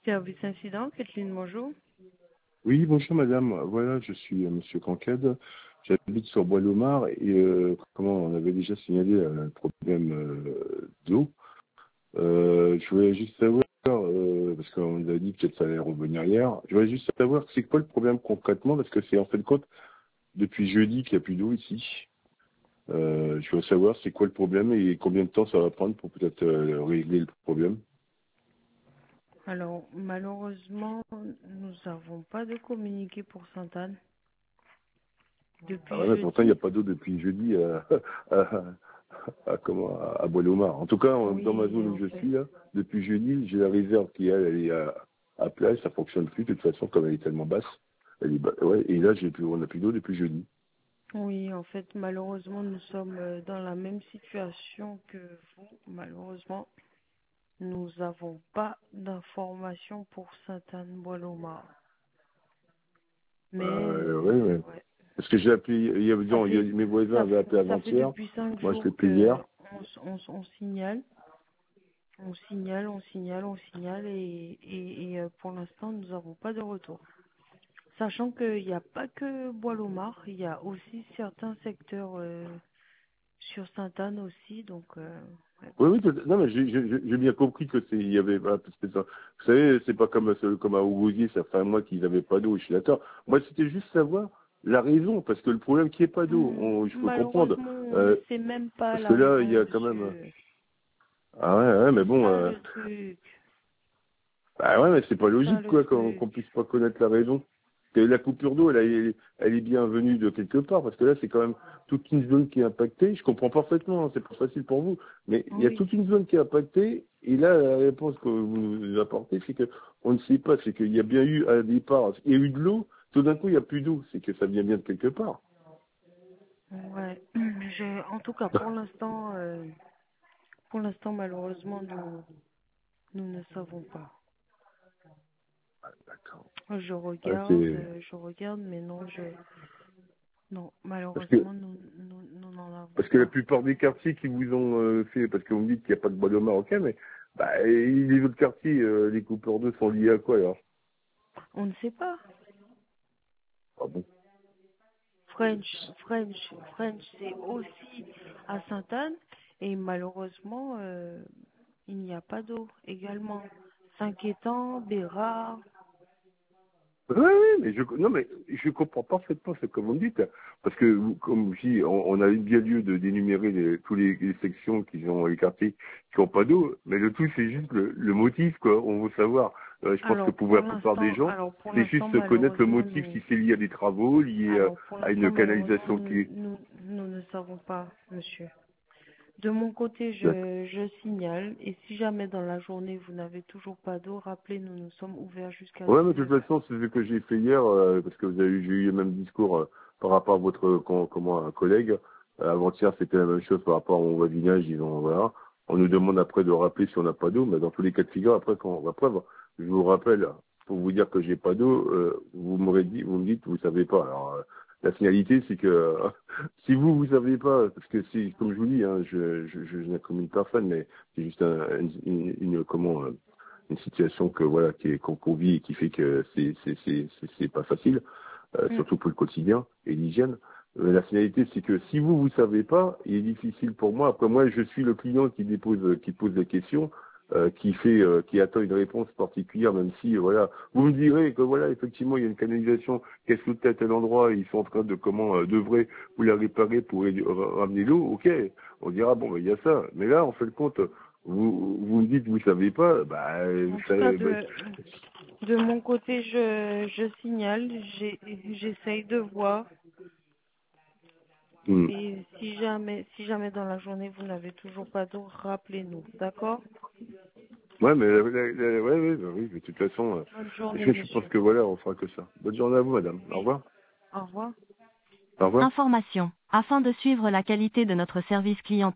Service incident, Kathleen, bonjour. Oui, bonjour madame. Voilà, je suis monsieur Cancade. J'habite sur Bois-Lomar et comment on avait déjà signalé un problème d'eau. Je voulais juste savoir, parce qu'on nous a dit que peut-être ça allait revenir hier, je voulais juste savoir c'est quoi le problème concrètement, parce que c'est en fait compte depuis jeudi qu'il n'y a plus d'eau ici. Je voulais savoir c'est quoi le problème et combien de temps ça va prendre pour peut-être régler le problème. Alors, malheureusement, nous n'avons pas de communiqué pour Sainte-Anne Ah depuis ouais, mais pourtant il n'y a jeudi. pas d'eau depuis jeudi à Bois-Lomar. En tout cas, dans ma Oui, zone où en je fait. suis là, depuis jeudi, j'ai la réserve qui elle est à plage, ça fonctionne plus de toute façon comme elle est tellement basse. Ouais, et là on n'a plus d'eau depuis jeudi. Oui, en fait, malheureusement, nous sommes dans la même situation que vous. Malheureusement, nous n'avons pas d'informations pour Sainte-Anne-Bois-Lomar. Mais, Ouais, ouais. ouais. Parce que j'ai appelé, Ça fait, mes voisins avaient appelé ça fait avant-hier, depuis 5 moi je l'ai jours appelé que hier. on signale. On signale et pour l'instant, nous n'avons pas de retour. Sachant qu'il n'y a pas que Bois-Lomar, il y a aussi certains secteurs sur Sainte-Anne aussi, donc ouais. Oui, oui, non, mais j'ai bien compris que il y avait, voilà, parce que ça, vous savez, c'est pas comme à Ougousier, ça fait un mois qu'ils n'avaient pas d'eau, je suis d'accord. Moi, c'était juste savoir la raison, parce que le problème qu'il n'y ait pas d'eau, je peux comprendre, Malheureusement, on ne sait même pas parce que la là, il raison, y a quand même, monsieur. ah ouais, ouais, mais C'est bon, ça le truc. bah ouais, mais c'est pas C'est ça logique, le quoi, qu'on truc. puisse pas connaître la raison. Que la coupure d'eau, elle est bien venue de quelque part, parce que là, c'est quand même toute une zone qui est impactée. Je comprends parfaitement, hein, c'est pas facile pour vous, mais il y a Oui. toute une zone qui est impactée, et là, la réponse que vous nous apportez, c'est que on ne sait pas, c'est qu'il y a bien eu un départ, il y a eu de l'eau, tout d'un coup, il n'y a plus d'eau, c'est que ça vient bien de quelque part. Ouais. En tout cas, pour l'instant, malheureusement, nous ne savons pas. D'accord. Ouais, Je regarde, mais non, parce que malheureusement, nous n'en avons Parce que la pas. plupart des quartiers qui vous ont fait, parce que vous me dites qu'il n'y a pas de bois de marocain, mais bah, et les autres quartiers, les coupeurs d'eau sont liés à quoi alors? On ne sait pas. Ah bon? French, c'est aussi à Sainte-Anne, et malheureusement, il n'y a pas d'eau également. Saint-Quentin, Bérard. Oui, oui, mais non, mais je comprends parfaitement ce que vous me dites, parce que comme je dis, on a bien lieu de d'énumérer tous les sections qui ont les quartiers qui n'ont pas d'eau, mais le tout c'est juste le motif, quoi. On veut savoir. Je pense que pour la plupart des gens, Alors pour c'est l'instant, juste connaître le malheureusement, motif si c'est lié à des travaux, lié à une canalisation qui est. nous ne savons pas, monsieur. De mon côté, D'accord. je signale, et si jamais dans la journée vous n'avez toujours pas d'eau, rappelez-nous, nous sommes ouverts jusqu'à Ouais, mais de 19 toute heures. façon, c'est ce que j'ai fait hier, parce que j'ai eu le même discours par rapport à votre comment un collègue. Avant-hier, c'était la même chose par rapport au voisinage, disons, voilà. On nous demande après de rappeler si on n'a pas d'eau, mais dans tous les cas de figure, après, je vous rappelle, pour vous dire que j'ai pas d'eau, vous me dites, vous savez pas. Alors, la finalité, c'est que si vous savez pas, parce que si, comme je vous dis, hein, je n'incrimine personne, mais c'est juste une situation que voilà qu'on vit et qui fait que c'est pas facile, Mm. surtout pour le quotidien et l'hygiène. La finalité, c'est que si vous savez pas, il est difficile pour moi. Après moi, je suis le client qui pose des questions, qui attend une réponse particulière, même si voilà, vous me direz que voilà, effectivement, il y a une canalisation qui est sous tête à l'endroit, ils sont en train de d'œuvrer pour la réparer pour ramener l'eau. Ok, on dira bon, ben, il y a ça. Mais là, en fait, le compte, vous me dites vous savez pas, En tout cas, de mon côté, je signale, j'essaye de voir. hmm. Et si jamais dans la journée vous n'avez toujours pas d'eau, rappelez-nous, d'accord? Ouais, mais oui, mais de toute façon, Bonne journée, je pense monsieur. que voilà, on fera que ça. Bonne journée à vous, madame. Au Oui. revoir. Au revoir. Au revoir. Information. Afin de suivre la qualité de notre service client